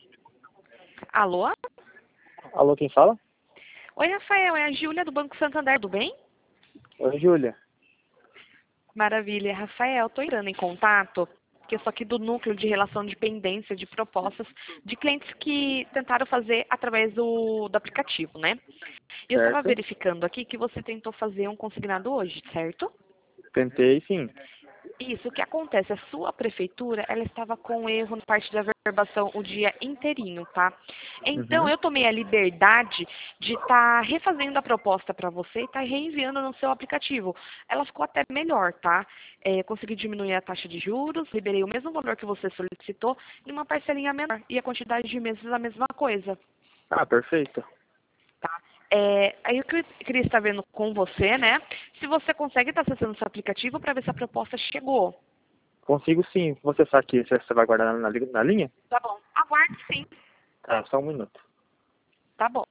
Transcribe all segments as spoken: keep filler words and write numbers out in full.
Alô? Alô, quem fala? Oi, Rafael, é a Júlia do Banco Santander, tudo bem? Oi, Júlia. Maravilha. Rafael, estou entrando em contato, porque eu sou aqui do Núcleo de Relação de Pendência de Propostas de clientes que tentaram fazer através do, do aplicativo, né? E eu estava Certo? verificando aqui que você tentou fazer um consignado hoje, certo? Tentei, sim. Isso, o que acontece? A sua prefeitura, ela estava com erro na parte da verbação o dia inteirinho, tá? Então, Uhum. eu tomei a liberdade de estar refazendo a proposta para você e estar reenviando no seu aplicativo. Ela ficou até melhor, tá? É, consegui diminuir a taxa de juros, liberei o mesmo valor que você solicitou em uma parcelinha menor e a quantidade de meses a mesma coisa. Ah, perfeito. Tá? É, aí eu que- queria estar vendo com você, né? Se você consegue estar acessando o seu aplicativo para ver se a proposta chegou. Consigo sim. Você sabe que você vai guardar na, li- na linha? Tá bom. Aguarde sim. Tá, só um minuto. Tá bom.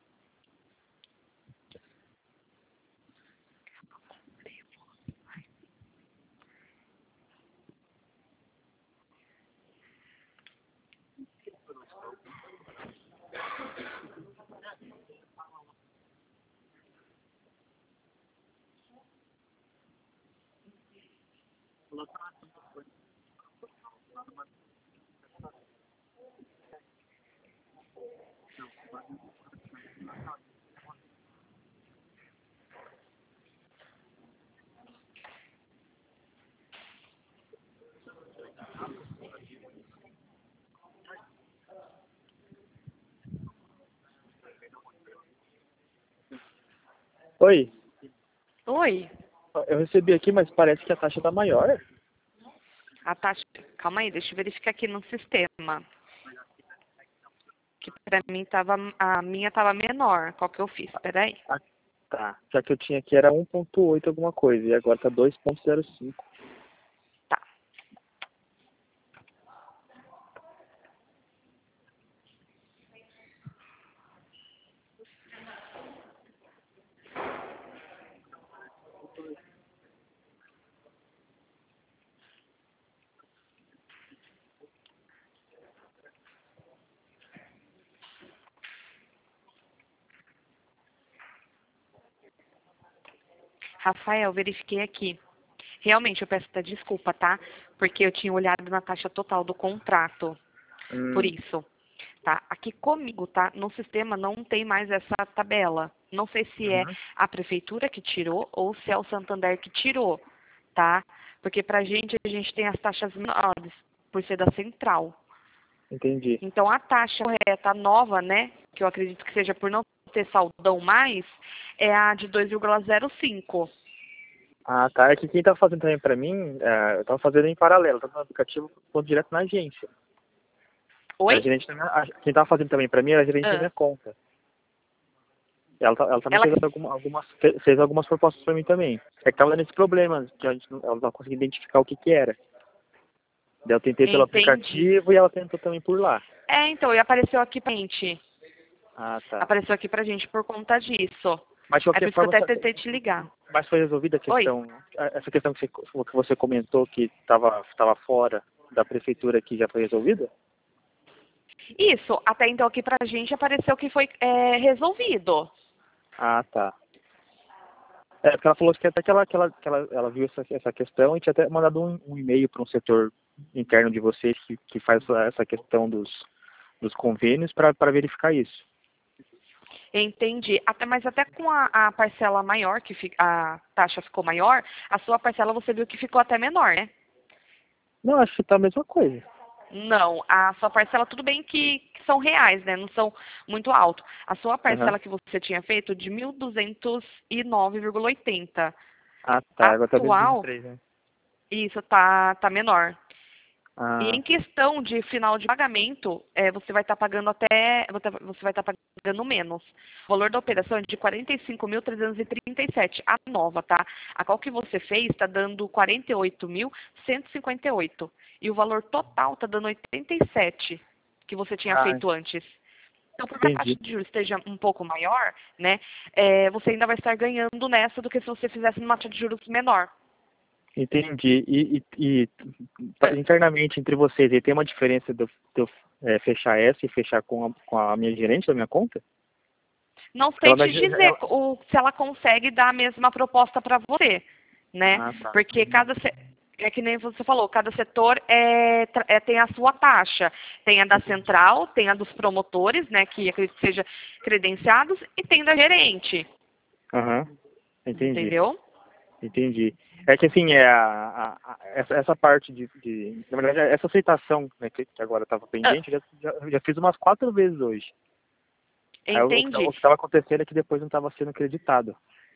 Oi, Oi. eu recebi aqui, mas parece que a taxa tá maior. A taxa. Calma aí, deixa eu verificar aqui no sistema. Que pra mim tava. A minha tava menor. Qual que eu fiz? Peraí. Ah, tá. Já que eu tinha aqui era um ponto oito alguma coisa, e agora tá dois ponto zero cinco. Tá. Rafael, verifiquei aqui. Realmente, eu peço até desculpa, tá? Porque eu tinha olhado na taxa total do contrato. Por Hum, isso. Tá? Aqui comigo, tá? No sistema não tem mais essa tabela. Não sei se é uhum. a prefeitura que tirou ou se é o Santander que tirou, tá? Porque pra gente, a gente tem as taxas menores, por ser da central. Entendi. Então, a taxa correta, a nova, né? Que eu acredito que seja por não ter saldão mais, é a de dois vírgula zero cinco. Ah, tá. É que quem tá fazendo também pra mim, é, eu tava fazendo em paralelo, tanto no aplicativo quanto direto na agência. Era Oi? gerente da minha, a- quem tava fazendo também pra mim era gerente da Ah, minha conta. Ela, ta- ela também ela fez que... alguma, algumas, fe- fez algumas propostas para mim também. É que tava dando esse problema, que a gente não, ela não conseguia identificar o que que era. Daí eu tentei pelo Entendi. aplicativo e ela tentou também por lá. É, então, e apareceu aqui pra gente. Ah, tá. Apareceu aqui pra gente por conta disso. Mas de É por qualquer isso que eu forma, até essa- tentei te ligar. mas foi resolvida a Oi? questão, a- essa questão que você, que você comentou que estava tava fora da prefeitura aqui já foi resolvida? Isso, até então aqui pra gente apareceu que foi é, resolvido. Ah, tá. É, porque ela falou que até que ela, que ela, que ela, ela viu essa, essa questão e tinha até mandado um, um e-mail para um setor interno de vocês que, que faz essa essa questão dos, dos convênios para verificar isso. Entendi. Até, mas até com a, a parcela maior, que fi- a taxa ficou maior, a sua parcela você viu que ficou até menor, né? Não, acho que tá a mesma coisa. Não, a sua parcela, tudo bem que, que são reais, né? Não são muito alto. A sua Aham. parcela que você tinha feito de mil duzentos e nove vírgula oitenta. Ah, tá. Agora tá duzentos e vinte e Atual, três, né? isso tá, tá menor. E Ah, em questão de final de pagamento, é, você vai estar pagando até, você vai estar pagando menos. O valor da operação é de quarenta e cinco mil trezentos e trinta e sete, a nova, tá? A qual que você fez está dando quarenta e oito mil cento e cinquenta e oito. E o valor total está dando oitenta e sete, que você tinha ah, feito antes. Então, por mais que a taxa entendi. de juros esteja um pouco maior, né, é, você ainda vai estar ganhando nessa do que se você fizesse numa taxa de juros menor. Entendi. E, e, e tá, internamente entre vocês, aí tem uma diferença de eu, de eu é, fechar essa e fechar com a, com a minha gerente da minha conta? Não Porque sei ela te vai... dizer Ela... o, se ela consegue dar a mesma proposta para você, né? Ah, tá. Porque cada se- é que nem você falou, cada setor é, tra- é, tem a sua taxa. Tem a da central, tem a dos promotores, né, que acredito que seja credenciados, e tem da gerente, Aham, entendi. entendeu? Entendi. É que assim, é a, a- a- essa, essa parte de, de. Na verdade, essa aceitação, né, que, que agora estava Ah, pendente, eu já, já, já fiz umas quatro vezes hoje. Aí o, entendi. o que estava acontecendo é que depois não estava sendo acreditado.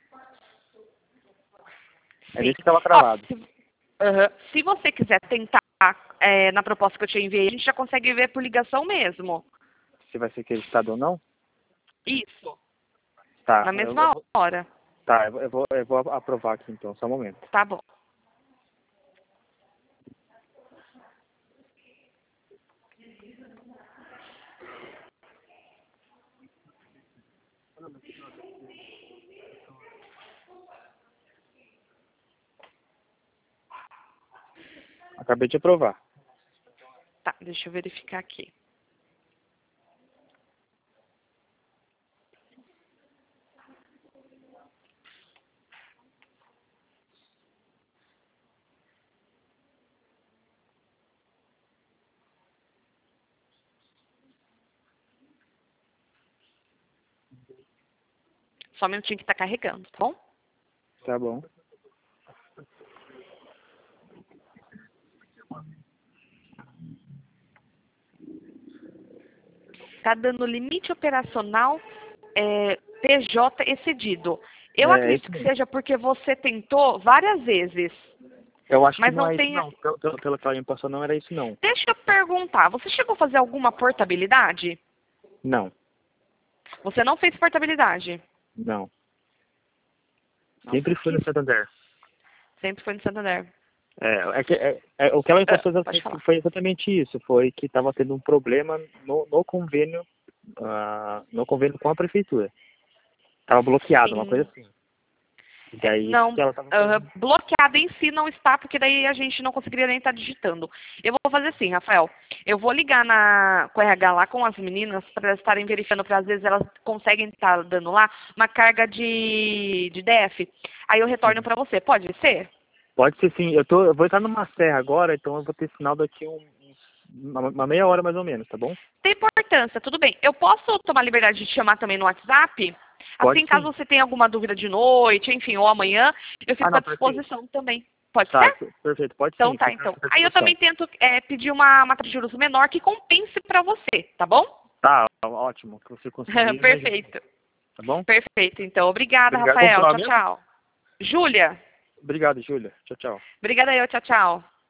É Sim. nisso que estava Ó, travado. se, aham, se você quiser tentar é, na proposta que eu te enviei, a gente já consegue ver por ligação mesmo. Se vai ser acreditado ou não? Isso. Tá, Na eu, eu mesma vou, hora. tá, eu, eu vou, eu vou aprovar aqui então, só um momento. Tá bom. Acabei de aprovar. Tá, deixa eu verificar aqui. Só um minutinho que tá carregando, tá bom? Tá bom. Tá dando limite operacional é, P J excedido. Eu É, é acredito isso que mesmo. seja porque você tentou várias vezes, Eu acho que mas não não é isso tem. não. Pelo, pelo, pelo que ela me passou, não era isso não. Deixa eu perguntar, você chegou a fazer alguma portabilidade? Não, Você não fez portabilidade? não. Nossa, Sempre fui que no Santander. sempre foi no Santander. É, é que, é, é, o que ela me Ah, passou pode falar. foi exatamente isso. Foi que estava tendo um problema no, no convênio, ah, no convênio com a prefeitura. Estava bloqueado, uma coisa Sim. assim. E É, daí não, que ela estava ah, fazendo. bloqueada em si não está, porque daí a gente não conseguiria nem estar digitando. Eu vou fazer assim, Rafael. Eu vou ligar na, com o R H lá com as meninas para elas estarem verificando, para às vezes elas conseguem estar dando lá uma carga de, de D F. Aí eu retorno para você. Pode ser? Pode ser sim. Eu, tô, eu vou entrar numa serra agora, então eu vou ter sinal daqui um, uma, uma meia hora mais ou menos, tá bom? Tem importância, tudo bem. Eu posso tomar liberdade de te chamar também no WhatsApp? Pode Assim, caso sim. você tenha alguma dúvida de noite, enfim, ou amanhã, eu Ah, fico à não, perfeito. disposição também. Pode Tá, ser? perfeito. Pode Então sim. tá, Fica então. à Aí eu disposição. também tento é, pedir uma, uma taxa de juros menor que compense para você, tá bom? Tá, ótimo. Que você conseguir, me ajuda, Perfeito. tá bom? Perfeito, então. Obrigada, Obrigado. Como que é Rafael. o Tchau, nome mesmo? tchau. Júlia. Obrigado, Júlia. Tchau, tchau. Obrigada eu. Tchau, tchau.